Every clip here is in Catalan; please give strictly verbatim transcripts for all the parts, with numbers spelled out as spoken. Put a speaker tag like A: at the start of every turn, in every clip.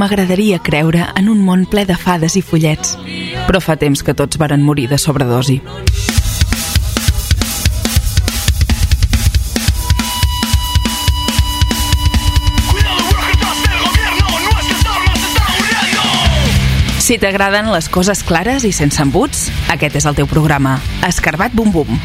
A: M'agradaria creure en un món ple de fades i follets, però fa temps que tots varen morir de sobredosi. Si t'agraden les coses clares i sense embuts, aquest és el teu programa. Escarbat Bum Bum.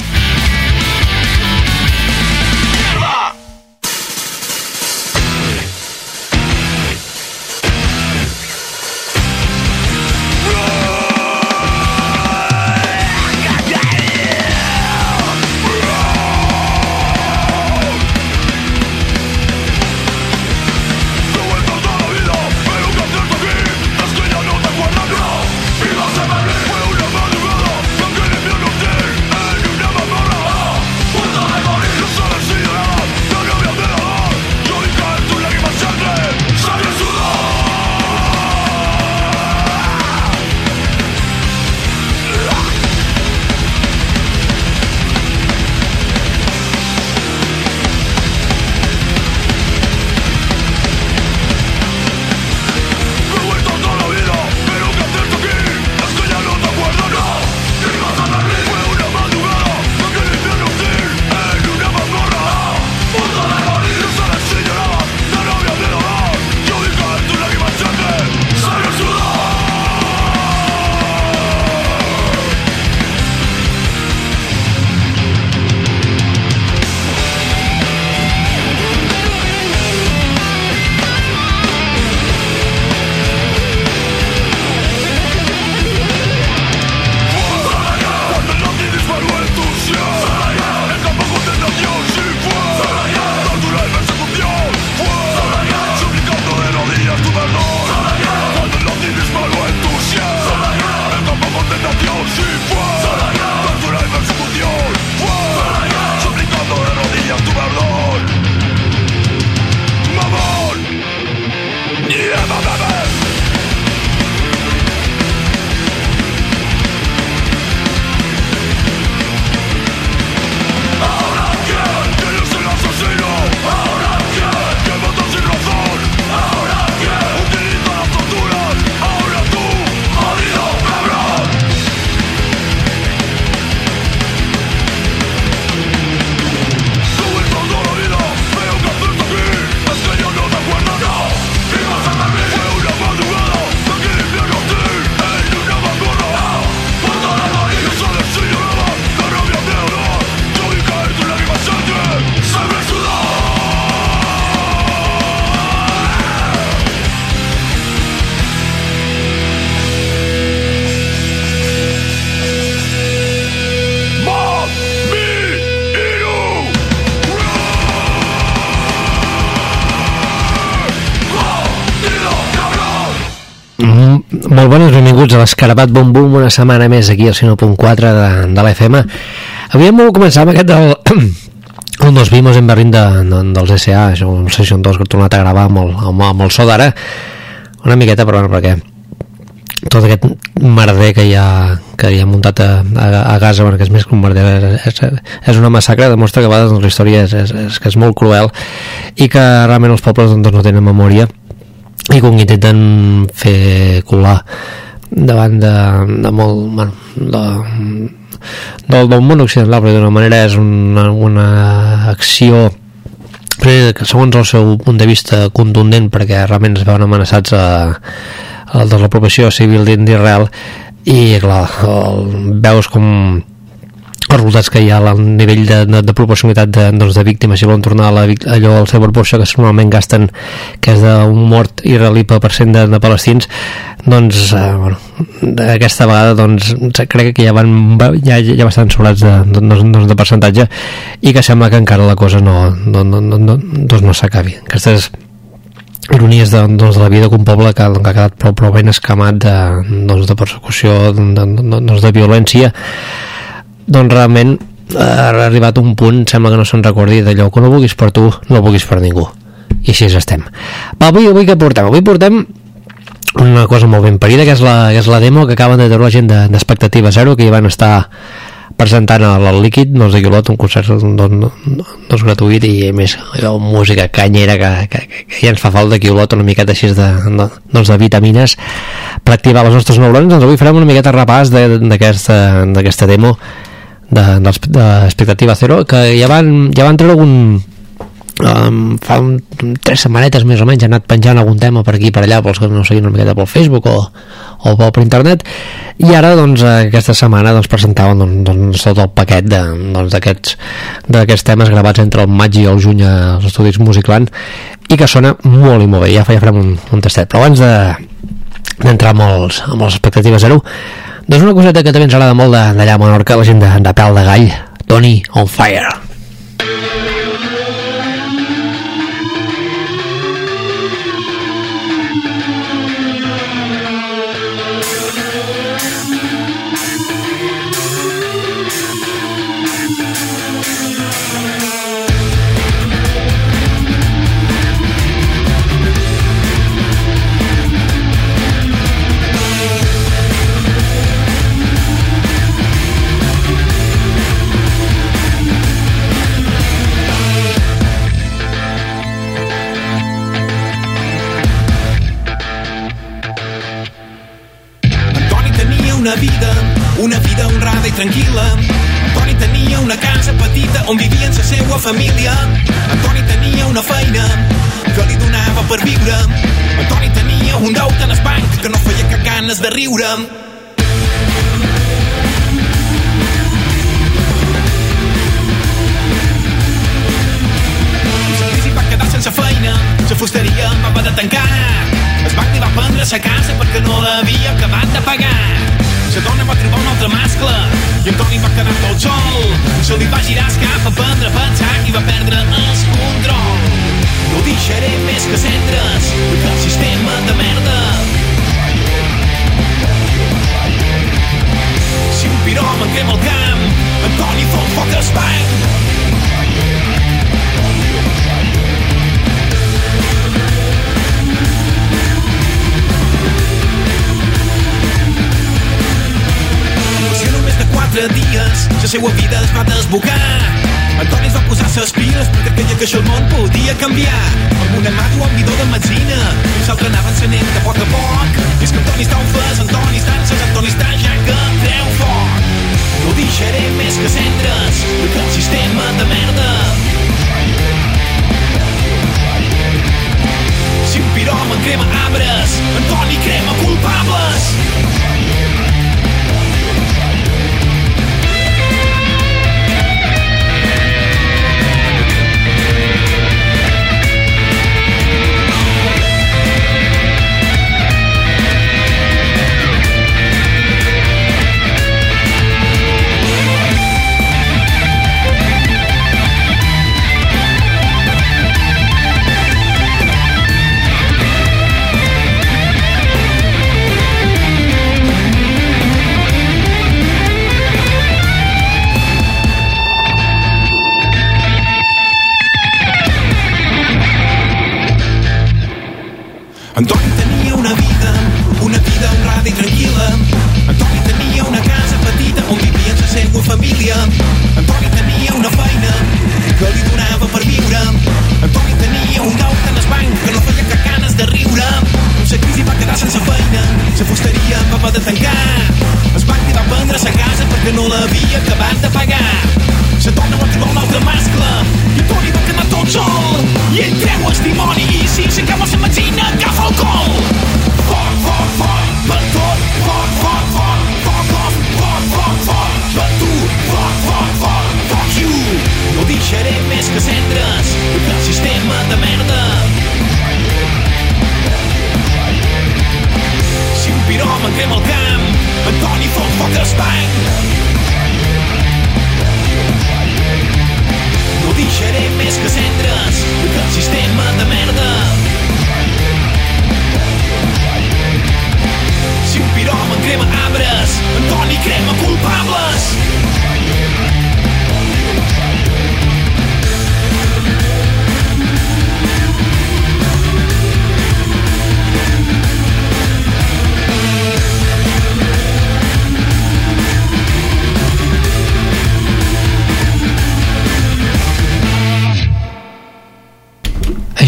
B: Molt bones, benvinguts a l'Escarbat Bum Bum, una setmana més aquí al cent u punt quatre de, de l'F M. Avui hem volgut començar amb aquest del on nos vimos en Berlín de, de, dels S A, això, un Session dos que he tornat a gravar amb el, amb, amb el so d'ara, una miqueta, però no, perquè tot aquest merder que hi ha, que hi ha muntat a, a, a Gaza, bueno, que és més que un merder, és, és una massacre, demostra que a vegades la història és, és, és, que és molt cruel i que realment els pobles doncs, no tenen memòria i com intenten fer colar davant de, de molt, bueno, de, del, del món occidental, però d'una manera és una, una acció que segons el seu punt de vista contundent, perquè realment es veuen amenaçats a, a la desocupació civil d'Israel i clar, el, veus com els resultats que hi ha al nivell de, de, de proporcionalitat de, doncs, de víctimes, si volen tornar a la, allò al seu proporció que normalment gasten, que és d'un mort israelí per cent de, de palestins, doncs eh, bueno, aquesta vegada doncs, crec que ja van ja, ja bastant sobrats de, de, de, de percentatge i que sembla que encara la cosa no, no, no, no, no, doncs no s'acabi. Aquestes ironies de, doncs, de la vida d'un poble que, que ha quedat prou, prou ben escamat de, doncs, de persecució, de, de, doncs, de violència, doncs realment ha arribat un punt, sembla que no se'n recordi d'allò que no vulguis per tu, no vulguis per ningú, i així estem. Va, avui, avui què portem? Avui portem una cosa molt ben parida, que és la, que és la demo que acaben de treure la gent d'Expectativa Zero, que hi van estar presentant el Líquid, doncs de Guilot, un concert doncs, doncs gratuït i a més música canyera que, que, que ja ens fa falta de Guilot, una miqueta així de, de, doncs de vitamines per activar les nostres neurons. Doncs avui farem una miqueta repàs d'aquesta demo de, de, de Expectativa Zero, que ja van, ja van treure algun Um, fa un, tres setmanetes més o menys han anat penjant algun tema per aquí i per allà pels que no seguin una miqueta pel Facebook o, o per internet, i ara doncs aquesta setmana doncs presentaven doncs, doncs tot el paquet d'aquests doncs, temes gravats entre el maig i el juny als estudis Musicland i que sona molt i molt bé. Ja, ja farem un, un tastet, però abans de d'entrar amb els, amb les Expectatives Zero, doncs una coseta que també ens agrada molt d'allà a Menorca, la gent de, de Pèl de Gall, Tony on Fire.
C: Una vida, una vida honrada i tranquil·la. Antoni tenia una casa petita on vivien la seva família. Antoni tenia una feina que li donava per viure. Antoni tenia un deute en el banc que no feia cap ganes de riure. La crisi va quedar sense feina, la fusteria va haver de tancar. El banc li va prendre la casa perquè no l'havia acabat de pagar. La dona va trobar un altre mascle i Antoni va quedar tot sol. Se li va girar el cap a prendre a pensar i va perdre el control. No deixaré més que cendres del sistema de merda. Si un piròman crema el camp, Antoni fot foc al banc. Quatre dies, la seva vida es va desbocar. Antoni es va posar les piles perquè creia que això el món podia canviar. Amb una mà du un bidó de metzina i els altres anaven cenent de poc a poc. I és que Antoni està ofès, Antoni està encès, Antoni està ja que treu foc. No deixaré més que cendres d'aquest sistema de merda. Si un piròman crema arbres, Antoni crema culpables. Antoni tenia una vida, una vida honrada i tranquil·la. Antoni tenia una casa petita on vivia la seva família. Antoni tenia una feina que li donava per viure. Antoni tenia un deute en el banc que no feia cap ganes de riure. La crisi va quedar sense feina, la fusteria va haver de tancar. El banc li va prendre la casa perquè no l'havia acabat de pagar. La dona va trobar un altre mascle i Antoni va quedar tot sol. I ell treu el dimoni i si s'acaba la metzina agafa el col. Foc, foc, foc, per tot. Foc, foc, foc, foc off. Foc, foc, foc, per tu. Foc, foc, foc, fuck you. No deixaré més que cendres del sistema de merda. Si un piròman crema el camp, Antoni fot foc al banc.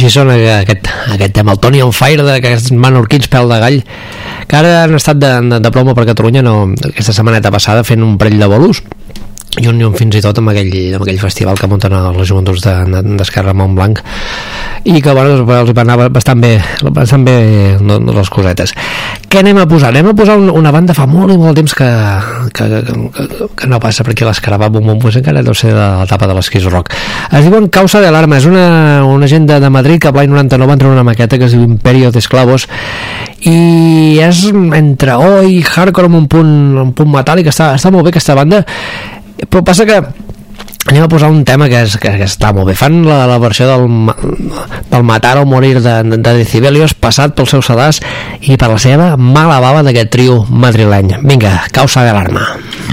B: Així sona aquest, aquest tema, el Tony on Fire d'aquests menorquins pèl de gall, que ara han estat de, de, de promo per Catalunya no, aquesta setmaneta passada fent un parell de bolos i un, i un fins i tot amb aquell, amb aquell festival que munten les joventuts d'Esquerra de, Montblanc, i que bueno, els va anar bastant bé, bastant bé no, no, les cosetes. Què anem a posar? Anem a posar un, una banda fa molt i molt temps que, que, que, que no passa per aquí a l'Escarabat Bum Bum, pues encara deu ser de l'etapa de l'Esquís Rock. Es diuen Causa de Alarma, és una, una gent de, de Madrid que a l'any noranta-nou van treure una maqueta que es diu Imperio de Esclavos, i és entre oi i hardcore amb un punt, un punt metàl·lic. Està, està molt bé aquesta banda, però passa que anem a posar un tema que, és, que, que està molt bé. Fan la, la versió del, del Matar o Morir de, de, de Decibelios, passat pel seu sedàs i per la seva mala bava d'aquest trio madrileny. Vinga, Causa de Alarma.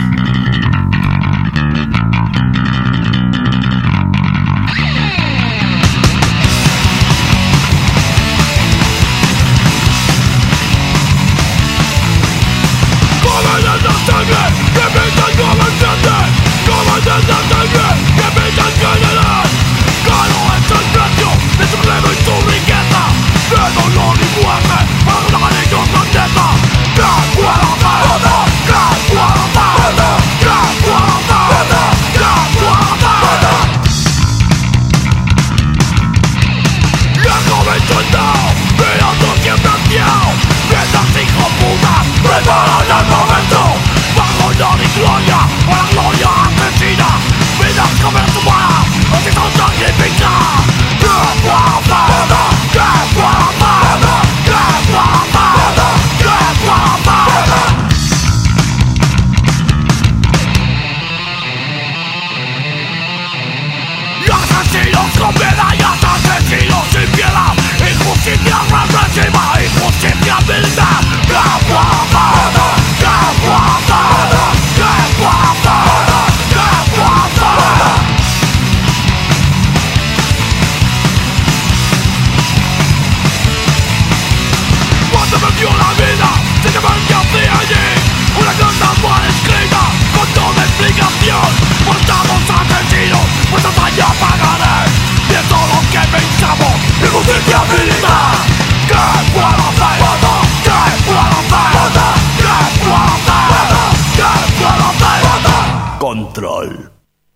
C: Control.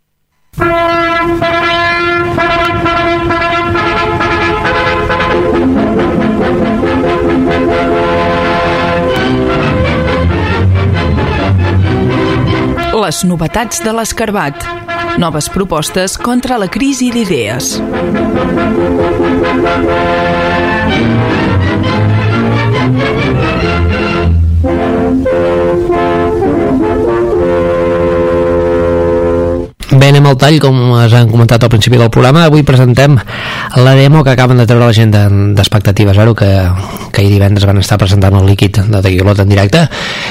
A: Les novetats de l'Escarbat. Noves propostes contra la crisi d'idees.
B: Bé, anem al tall, com us han comentat al principi del programa. Avui presentem la demo que acaben de treure la gent d'Expectativa Zero, que, que ahir divendres van estar presentant el líquid de Tequilot en directe.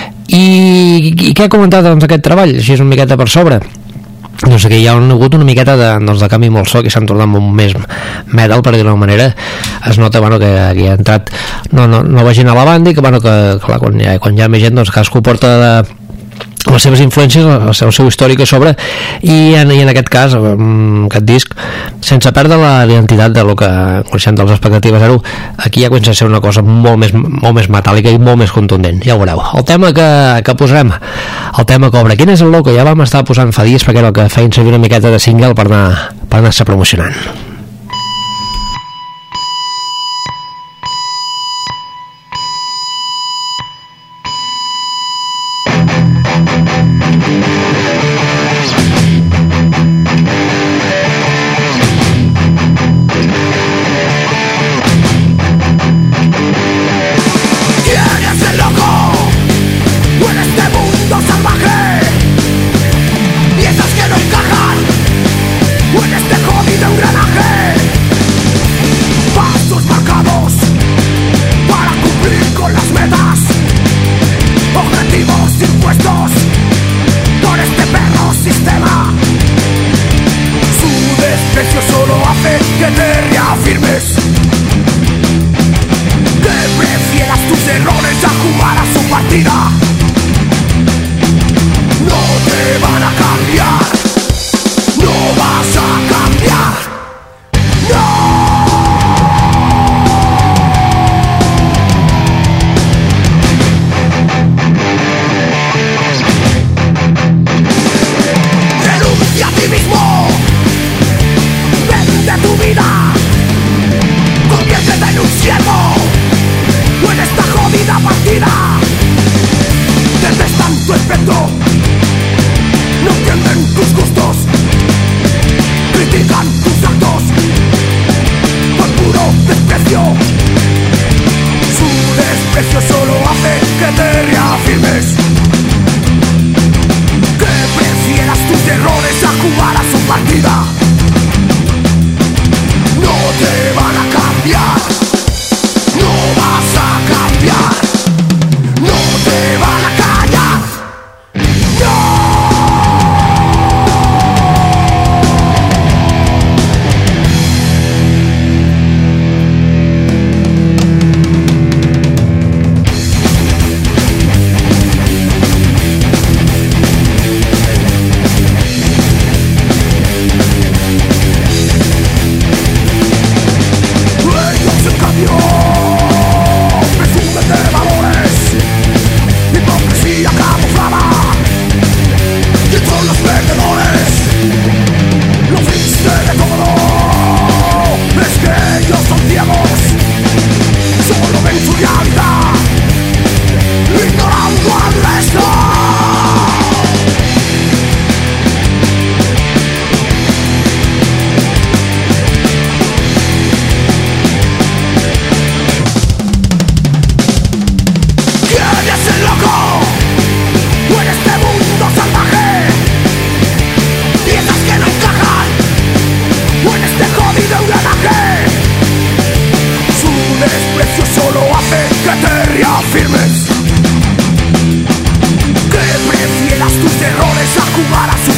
B: I, i què ha comentat doncs, aquest treball? Així és una miqueta per sobre. Doncs que hi ha hagut una miqueta de, doncs, de canvi molt so, que s'han tornat molt més metal, per dir-ho d'una manera. Es nota bueno, que aquí ha entrat no, no, nova gent a la banda i que, bueno, que clar, quan, hi ha, quan hi ha més gent, doncs cadascú porta de les seves influències, el seu, el seu històric a sobre, i en, i en aquest cas aquest disc, sense perdre la identitat de lo que coneixem dels Expectativa Zero, aquí ja comença a ser una cosa molt més, molt més metàl·lica i molt més contundent, ja ho veureu. El tema que, que posarem, el tema Cobra, quin és el loco? Ja vam estar posant fa dies perquè era el que feien servir una miqueta de single per anar, per anar-se promocionant.
D: No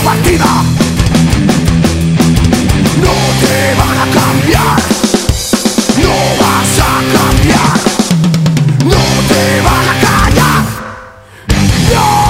D: partida. No te van a cambiar, no vas a cambiar, no te van a callar, no.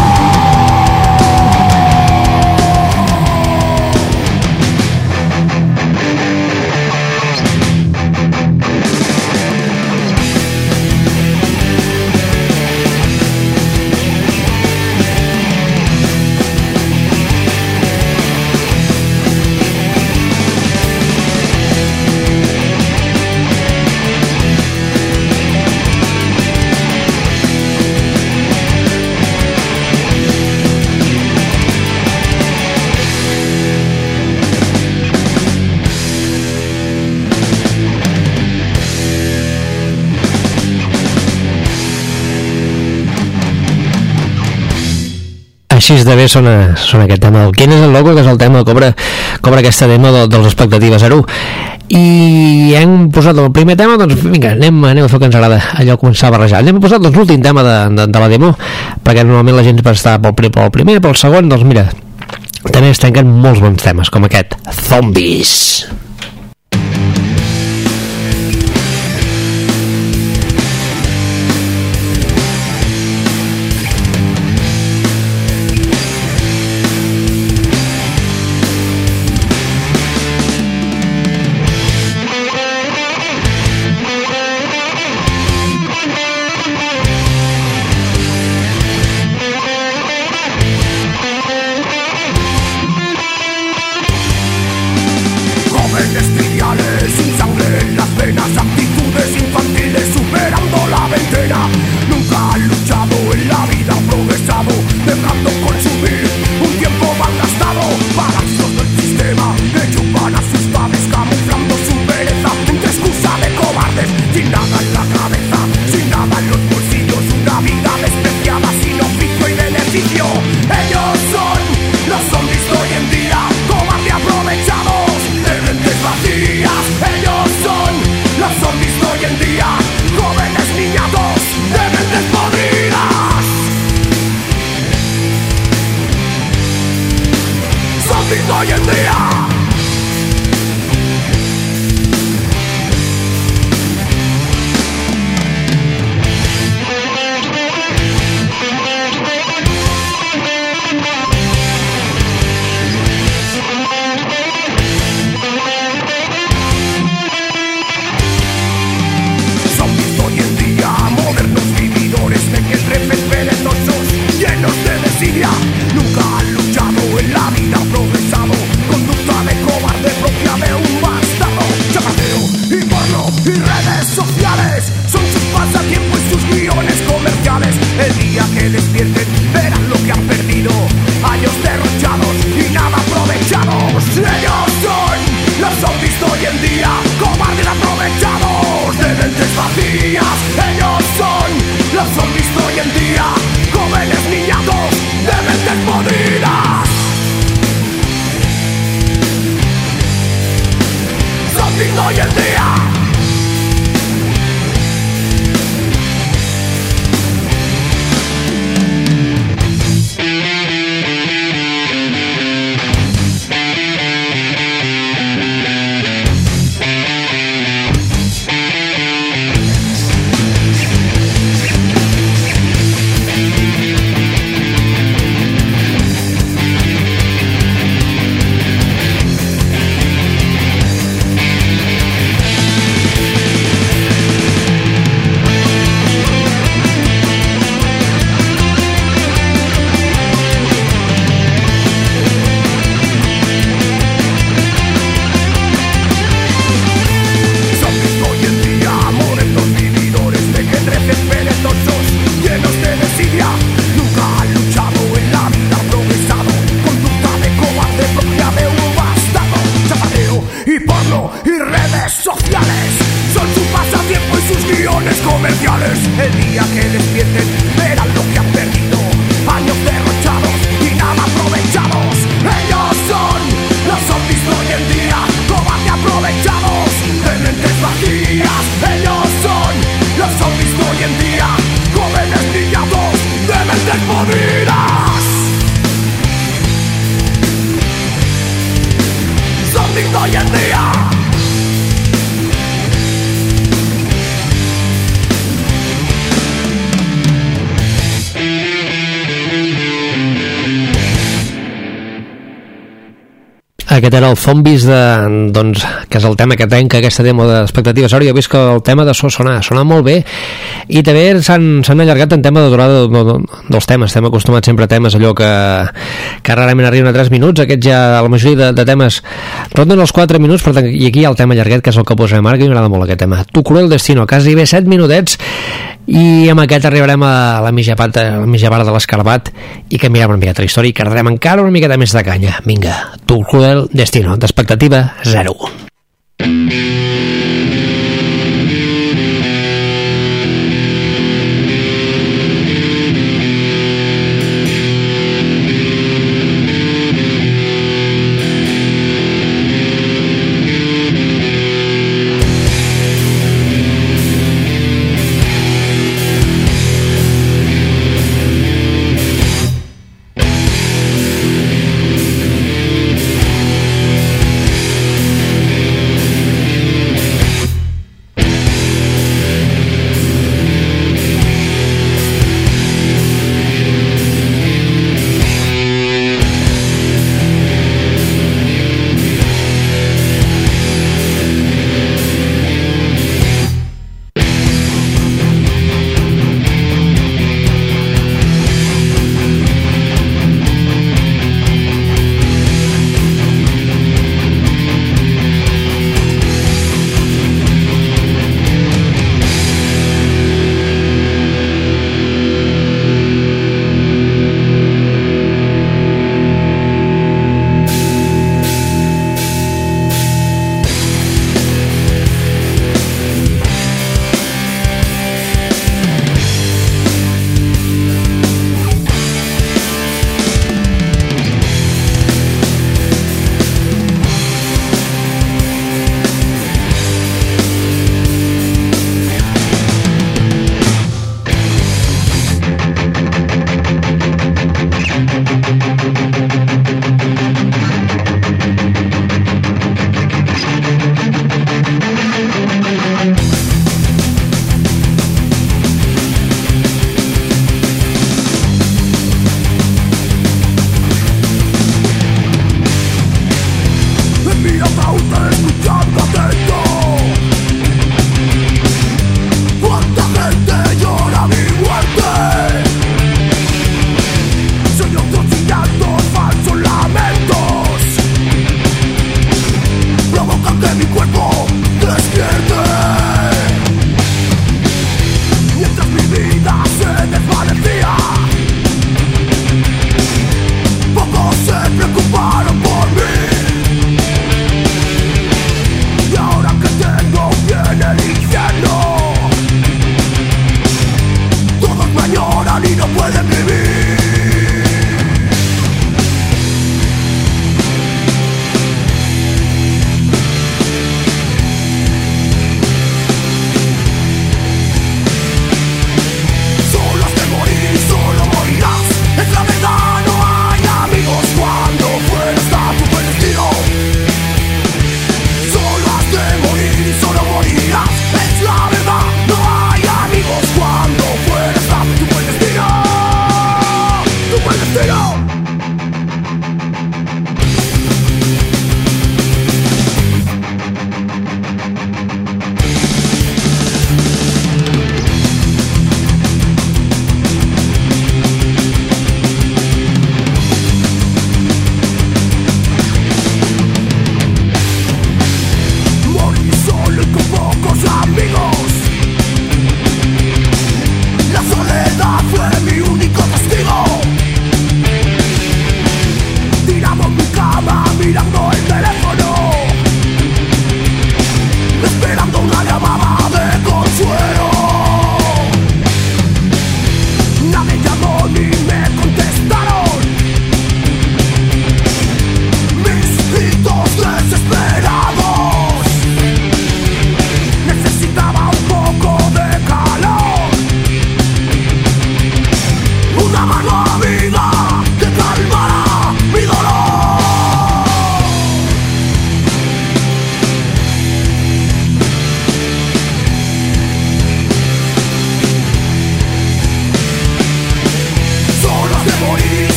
B: Així de bé sona, sona aquest tema. Quin és el logo? Que és el tema que cobra, cobra aquesta demo de, dels Expectatives Zero. I hem posat el primer tema, doncs vinga, anem, anem a fer que ens agrada allò començar a barrejar. Anem a posar doncs, l'últim tema de, de, de la demo, perquè normalment la gent per estar pel, pel primer, pel segon, doncs mira, també es tanquen molts bons temes, com aquest, Zombies. Aquest era el Zombies de, doncs, que és el tema que tenca aquesta demo d'expectatives. Ara jo he vist que el tema de so sona, sona molt bé, i també s'han allargat en tema de durada de, de, dels temes. Estem acostumats sempre a temes allò que, que rarament arriben a tres minuts. Aquests ja, la majoria de, de temes ronden els quatre minuts, per tant, i aquí hi ha el tema allargat, que és el que posarem ara, que m'agrada molt aquest tema. Tu cruel destino, quasi bé set minutets, i amb aquest arribarem a la mitja part, a la mitja part de l'Escarbat, i canviarem una miqueta la història i cardarem encara una miqueta més de canya. Vinga, tu cruel destino, d'expectativa zero.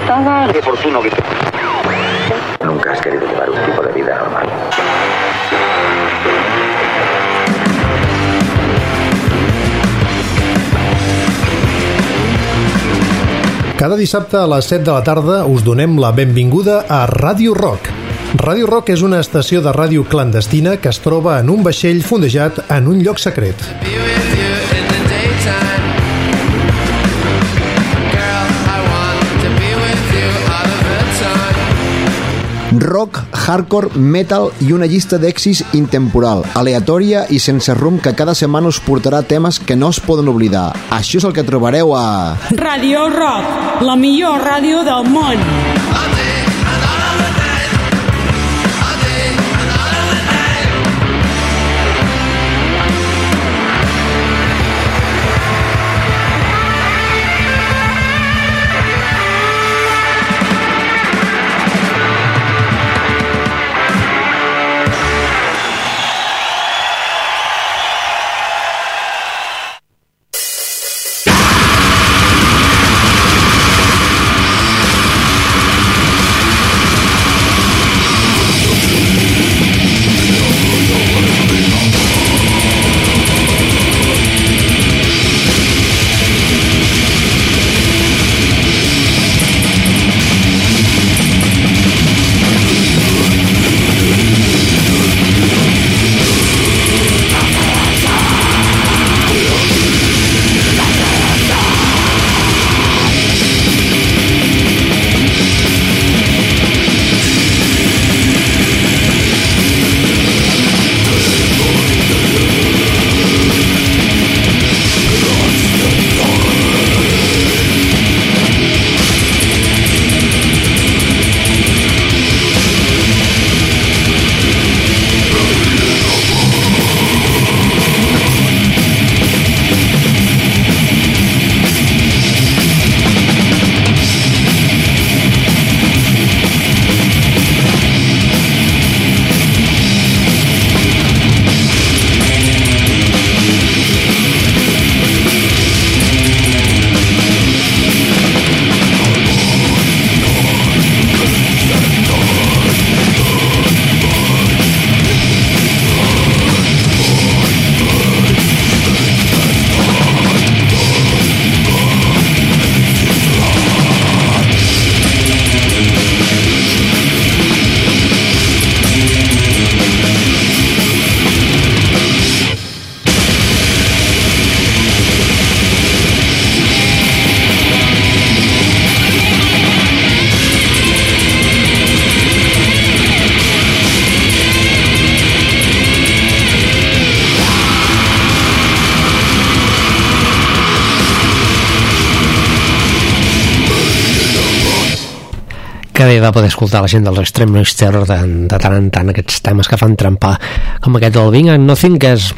E: estaba
F: Qué oportuno que te...
G: Nunca has querido llevar un tipo de vida normal.
H: Cada dissabte a les set de la tarda us donem la benvinguda a Ràdio Rock. Ràdio Rock és una estació de ràdio clandestina que es troba en un vaixell fondejat en un lloc secret.
I: Rock, hardcore, metal i una llista d'èxits intemporal, aleatòria i sense rumb que cada setmana us portarà temes que no es poden oblidar. Això és el que trobareu a...
J: Ràdio Rock, la millor ràdio del món.
B: Que bé va poder escoltar la gent dels Extreme Noise Terror de, de tant en tant aquests temes que fan trempar, com aquest del Bing and Nothing, que és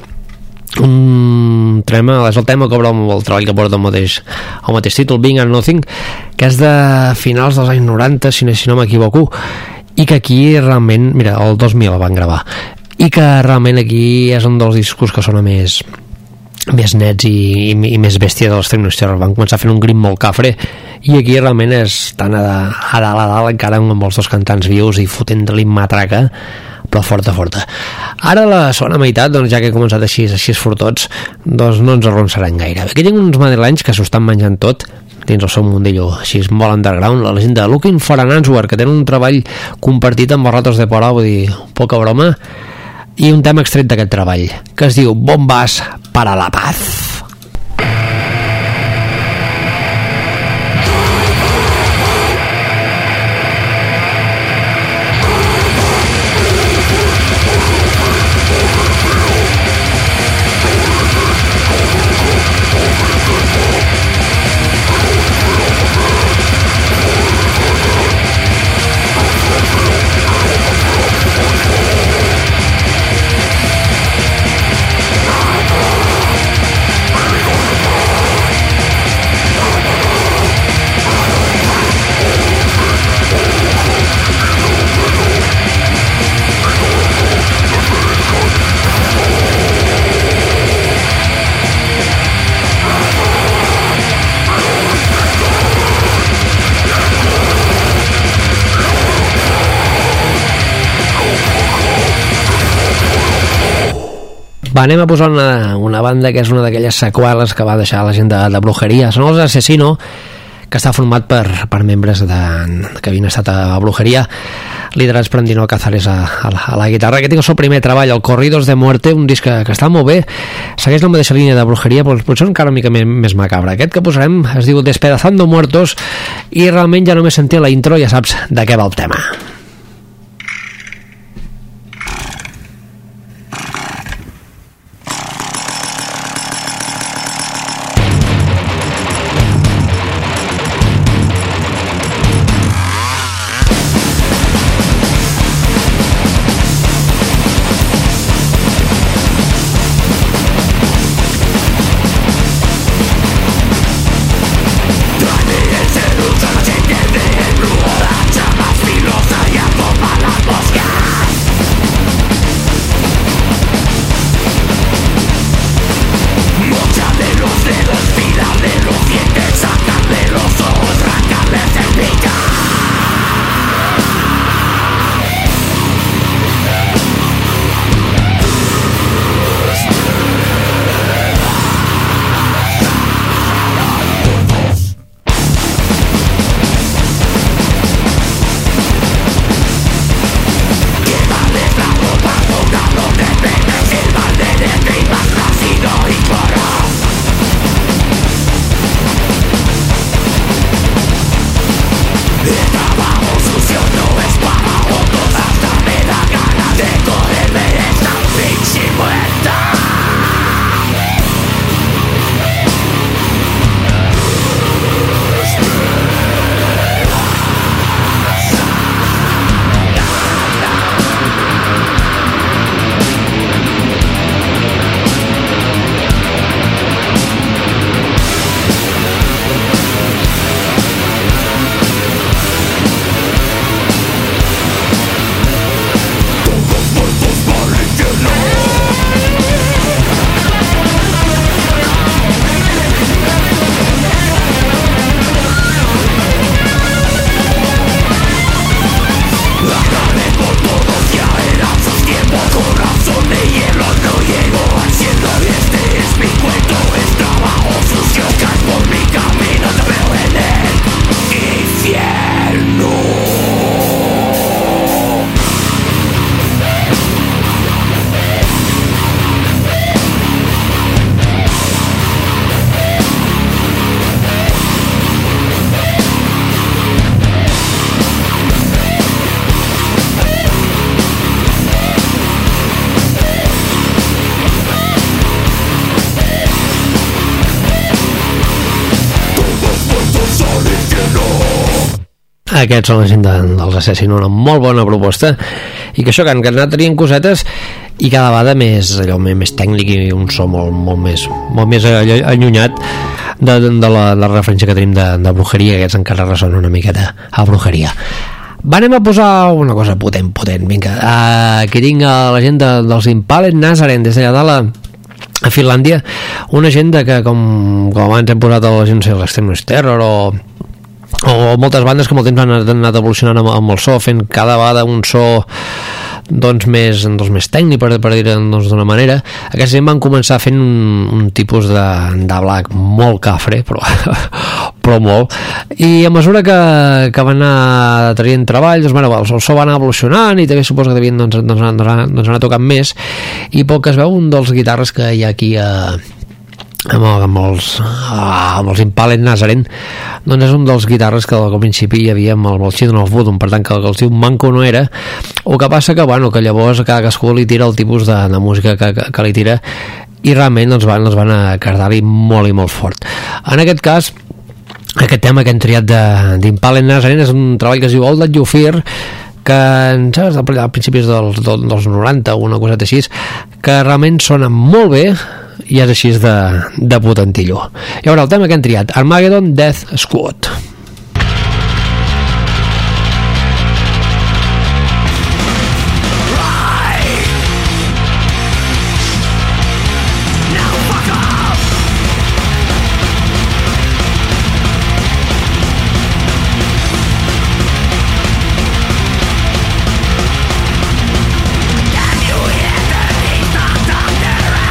B: un tema, és el tema que obre el treball que porta el mateix, el mateix títol, Bing and Nothing, que és de finals dels anys noranta, si no, si no m'equivoco, i que aquí realment, mira, el dos mil el van gravar, i que realment aquí és un dels discos que sona més més nets i, i, i més bèstia dels Extreme Noise Terror. Van començar fent un grim molt cafre i aquí realment és tan a, a dalt a dalt encara amb els dos cantants vius i fotent-li matraca, però forta forta. Ara la segona meitat, doncs ja que he començat així, així fortots, doncs no ens arronsaran gaire. Aquí tinc uns madrilenys que s'ho estan menjant tot dins el seu mundillo així molt underground, la gent de Looking for an Answer, que tenen un treball compartit amb els Ratos de Porà, vull dir, poca broma, i un tema extret d'aquest treball que es diu Bombas para la Paz. Va, anem a posar una, una banda que és una d'aquelles seqüeles que va deixar la gent de, de Brujeria. Són els Asesino, que està format per, per membres de, que havien estat a Brujeria, liderats per Andino Cazares a, a, la, a la guitarra. Aquest és el seu primer treball, el Corridos de Muerte, un disc que, que està molt bé, segueix la mateixa línia de Brujeria, però potser encara una mica més, més macabra. Aquest que posarem es diu Despedazando Muertos, i realment ja només sentir la intro ja saps de què va el tema. Aquests són la gent de, dels Assassins, una molt bona proposta, i que això que han anat tenint cosetes i cada vegada més allò més, més tècnic i un so molt, molt més molt més allunyat de, de, de la, la referència que tenim de, de Brujeria, que aquests encara ressonen una miqueta a Brujeria. Va, anem a posar una cosa potent, potent, vinga. Uh, aquí tinc la gent de, dels Impaled Nazaren, des d'allà de la a Finlàndia, una gent que com, com abans hem posat a la gent de l'Extreme Terror o o moltes bandes que molt temps han anat evolucionant amb, amb el so, fent cada vegada un so doncs més, doncs, més tècnic, per, per dir-ho doncs, d'una manera. Aquests gent van començar fent un, un tipus de, de black molt cafre, però, però molt, i a mesura que, que van anar traient treball, doncs, bueno, el so va anar evolucionant i també suposo que devien doncs, doncs, doncs, doncs anar tocant més, i pel que es veu un dels guitarres que hi ha aquí a amb, amb els amb els Impaled Nazaren, doncs és un dels guitarres que al principi hi havia amb el, amb el Children of Bodom, per tant que el, el seu manco no era, o que passa que, bueno, que llavors a cada cascú li tira el tipus de, de música que, que, que li tira, i realment els van, els van acardar-hi molt i molt fort. En aquest cas, aquest tema que hem triat d'Impaled Nazaren és un treball que es diu All That You Fear, que saps, a principis dels, dels noranta o una coseta així, que realment sona molt bé i és així de, de potentillo. I ara el tema que hem triat, Armageddon Death Squad.
D: Can you hear the beat of thunder?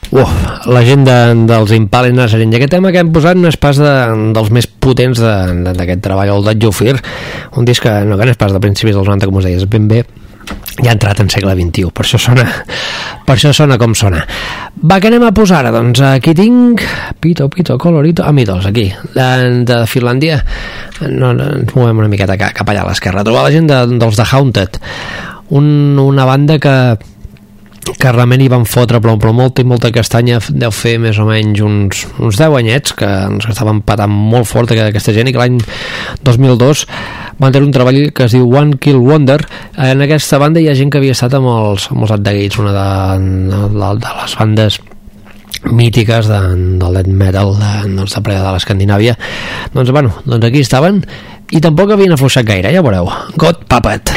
B: Uf, la gent de, dels Impale Nazarene. I aquest tema que hem posat no és pas de, dels més potents d'aquest treball, el That You Fear, un disc que no, que no és pas de principis dels noranta, com us deies, ben bé ja ha entrat en segle vint-i-u, per això sona per això sona com sona. Va, què anem a posar ara? Doncs aquí tinc Pito Pito Colorito, Amidos, aquí de, de Finlàndia. No, no, ens movem una miqueta cap, cap allà a l'esquerra. Trobar la gent de, dels The Haunted, un, una banda que que realment hi van fotre però, però molta i molta castanya. Deu fer més o menys uns, uns deu anyets que ens estaven patant molt fort aquesta gent, i que l'any dos mil dos van tenir un treball que es diu One Kill Wonder. En aquesta banda hi ha gent que havia estat amb els, amb els At The Gates, una de, de, de les bandes mítiques de, del death metal de, doncs, de plena de l'Escandinàvia. Doncs bueno, doncs aquí estaven i tampoc havien afluixat gaire, ja veureu. God Puppet.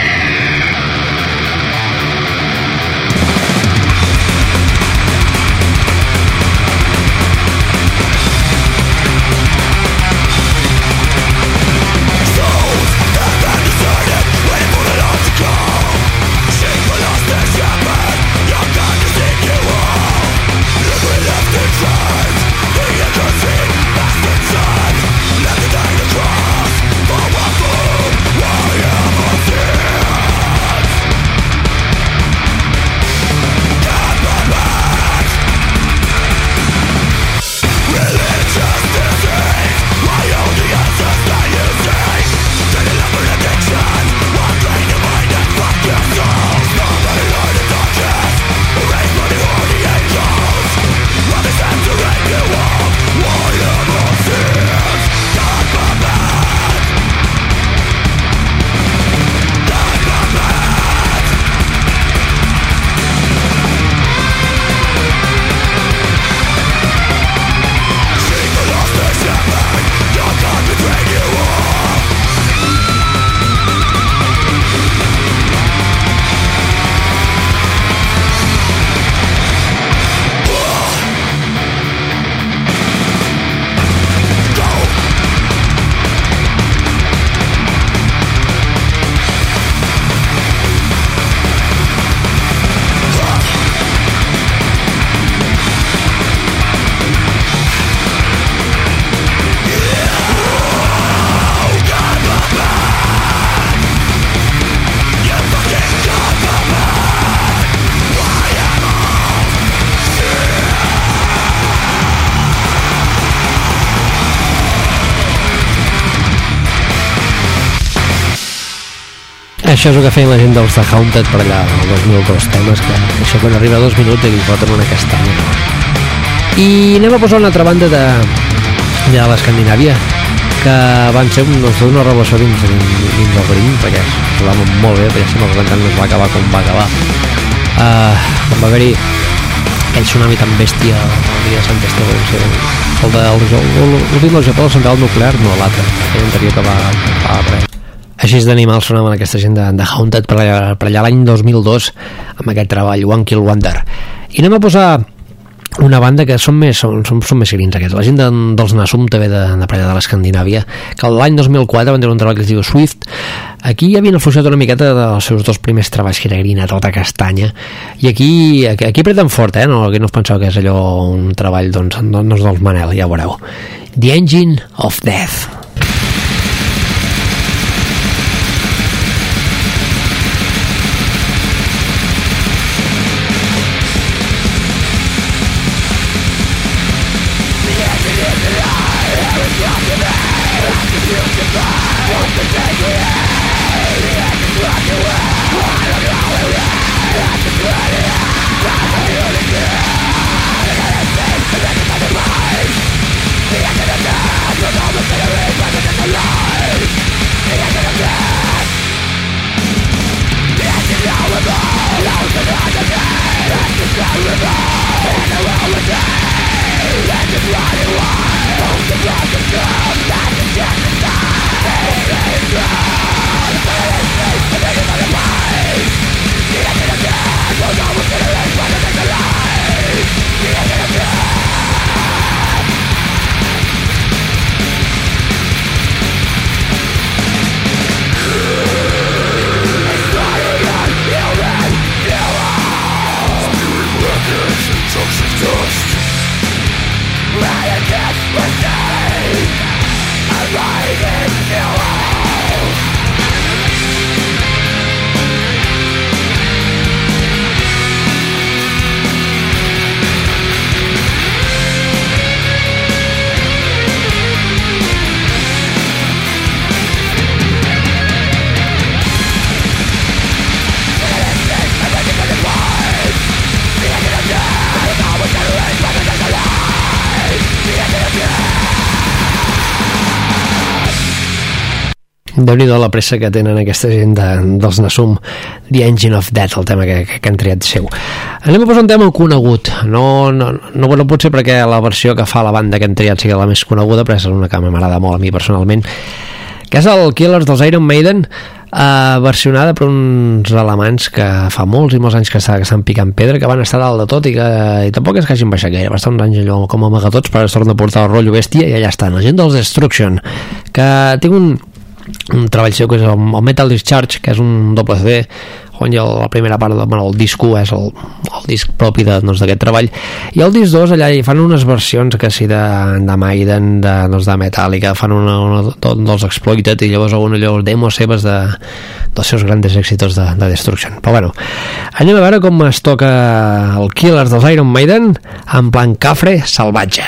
B: Això és el que feien la gent dels The Haunted per allà el dos mil dos, temes que això quan arriba a dos minuts i li foten una castanya. I anem a posar una altra banda de, de l'Escandinàvia que van ser una, una relació dins, dins del ring, perquè parlaven molt bé, perquè sempre el cantant no es va acabar com va acabar. Uh, quan va haver-hi aquell tsunami tan bèstia el dia de Sant Esteve, no sé, el de l'últim del Japó, la central nuclear, no l'altre, aquell anterior que va, va haver. Així d'animals sonaven aquesta gent de, de Haunted per allà, per allà l'any dos mil dos amb aquest treball, One Kill Wonder. I anem a posar una banda que són més, són, són, són més grins aquests, la gent de, dels Nasum també de, de per allà de l'Escandinàvia, que l'any dos mil quatre van tenir un treball que es diu Swift. Aquí havien afluixat una miqueta dels seus dos primers treballs, que era grina, tota castanya, i aquí aquí, aquí preten fort, eh? No, aquí no us penseu que és allò un treball, doncs, no, no és dels Manel, ja ho veureu. The Engine of Death.
D: Yeah.
B: Déu-n'hi-do la pressa que tenen aquesta gent de, dels Nasum, The Engine of Death, el tema que, que, que han triat seu. Anem a posar un tema conegut, no, no, no, no pot ser perquè la versió que fa la banda que han triat sigui la més coneguda, però és una que m'agrada molt a mi personalment, que és el Killers dels Iron Maiden, eh, versionada per uns alemanys que fa molts i molts anys que estan picant pedra, que van estar dalt de tot i que i tampoc és que hagin baixat gaire, va estar uns anys allò com amagatots, però es torna a portar el rotllo bèstia i allà estan, la gent dels Destruction, que tinc un un treball seu que és el, el Metal Discharge, que és un doble C D on hi ha la primera part del bueno, el disc u és el, el disc propi d'aquest de, doncs, treball, i el disc dos allà hi fan unes versions que sí de, de Maiden, de, doncs, de Metallica, fan una, una, tot dels Exploited i llavors alguna allò demos seves de, dels seus grans èxitos de, de Destruction. Però bueno, anem a veure com es toca el Killers dels Iron Maiden en plan cafre salvatge.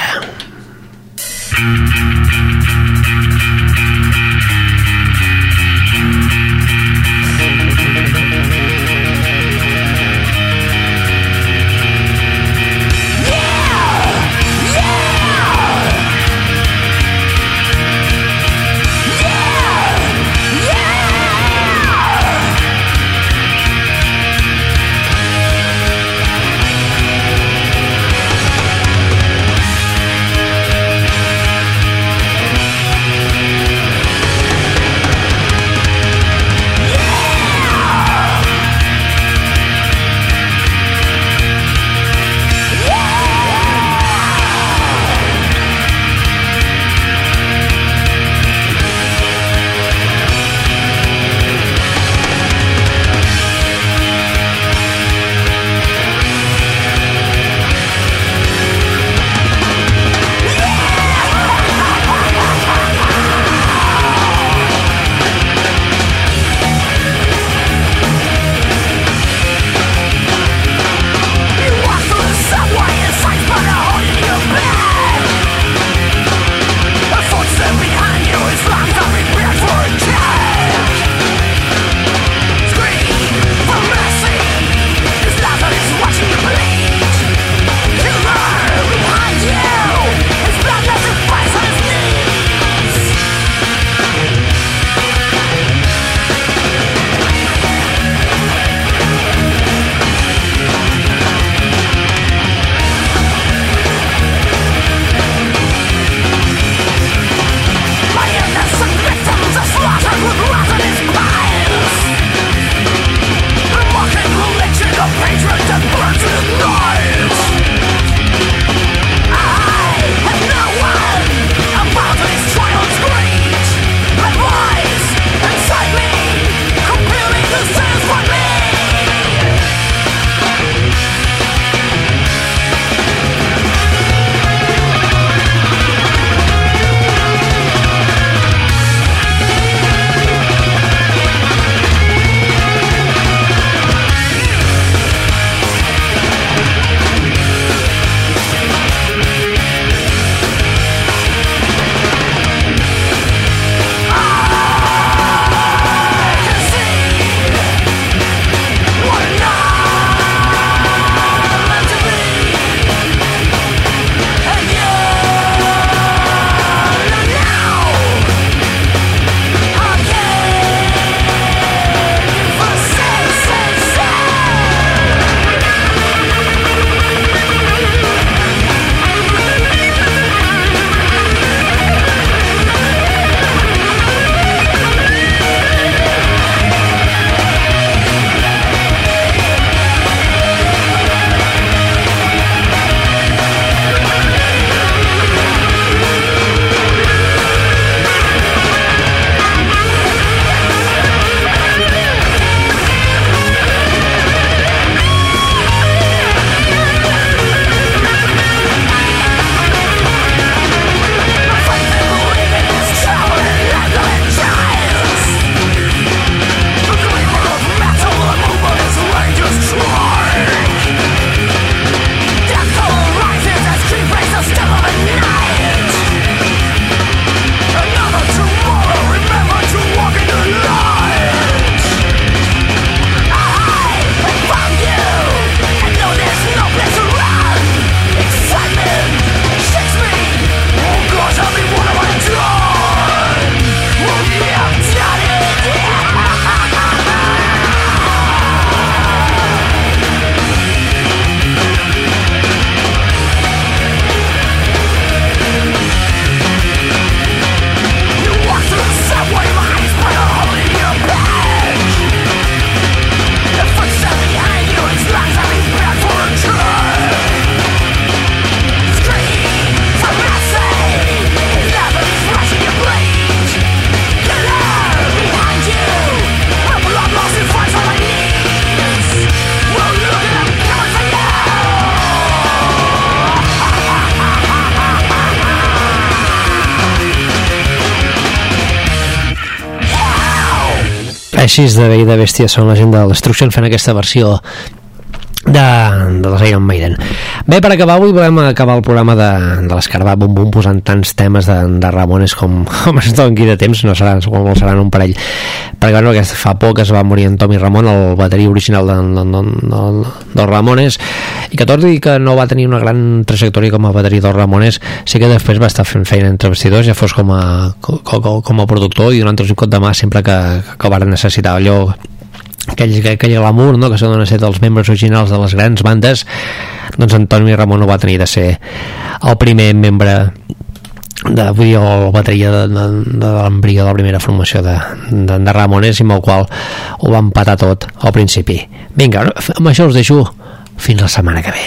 B: Així de bé i de bèstia són la gent de Destruction fent aquesta versió de, de les Iron Maiden. Bé, per acabar avui volem acabar el programa de, de l'Escarabat Bum Bum posant tants temes de, de Ramones com, com es doni de temps, no seran, com seran un parell, perquè bueno, que fa poc es va morir en Tommy Ramone, el baterí original de, de, de, de, dels Ramones, i que tot i que no va tenir una gran trajectòria com a baterí dels Ramones, sí que després va estar fent feina entre vestidors, ja fos com a, com, com a productor i donant-los un cop de mà sempre que, que ho van necessitar. Allò aquell, aquell glamour, no?, que s'ha donat a ser dels membres originals de les grans bandes, doncs en Tommy Ramone va tenir de ser el primer membre de, vull dir, el bateria de, de, de l'embrió de la primera formació de, de, de Ramones, i amb el qual ho va empatar tot al principi. Vinga, amb això us deixo fins la setmana que ve.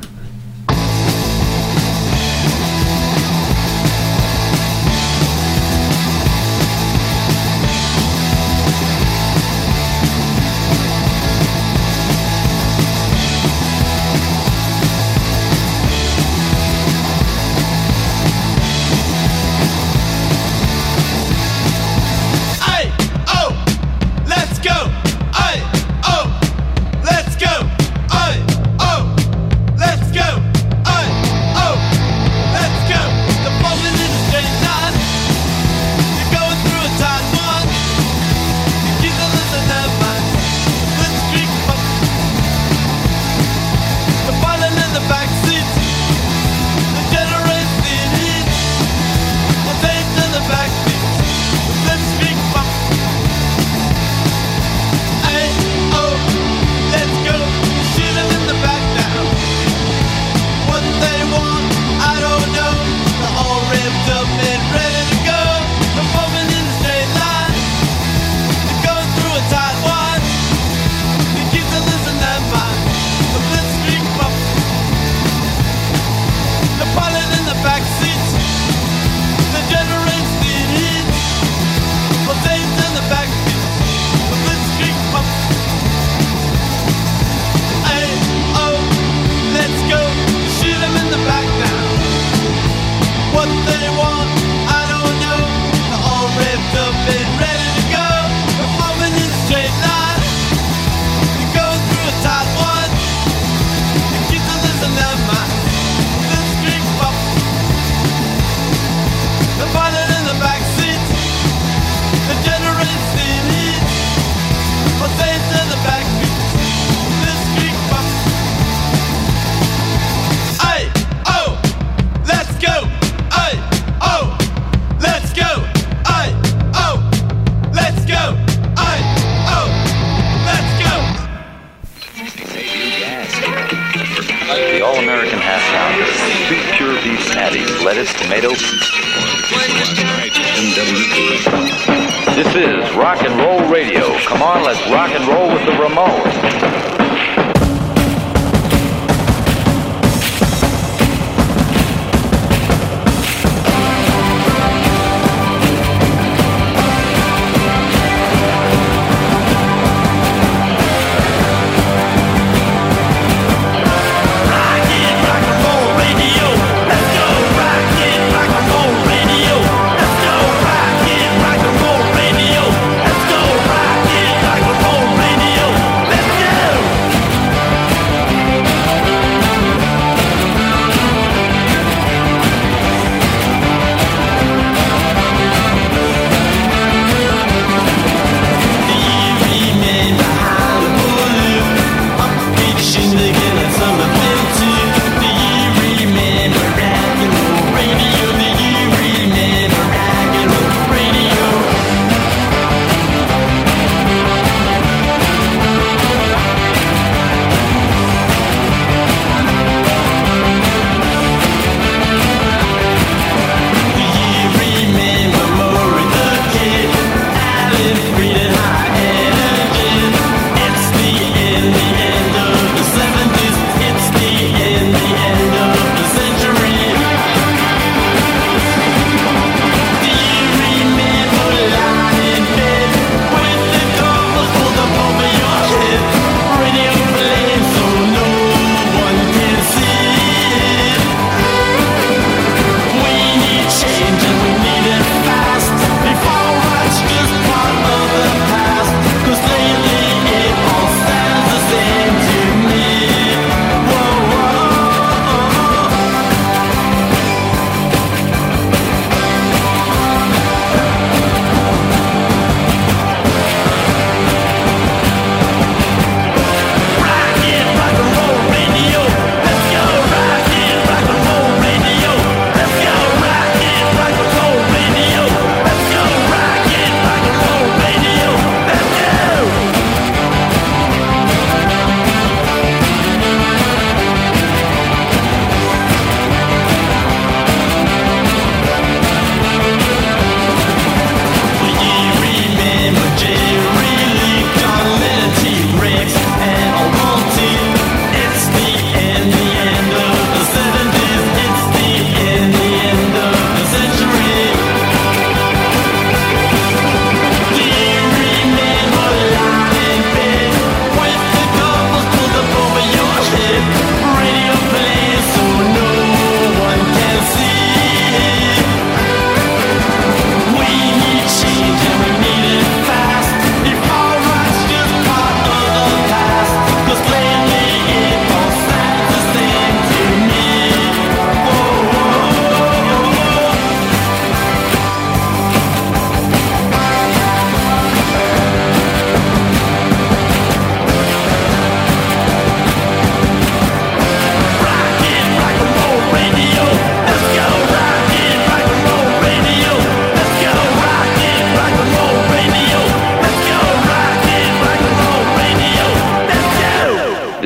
E: This is rock and roll radio. Come on, let's rock and roll with the Ramones.
D: Let's go!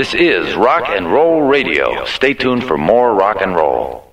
E: This is Rock and Roll Radio. Stay tuned for more rock and roll.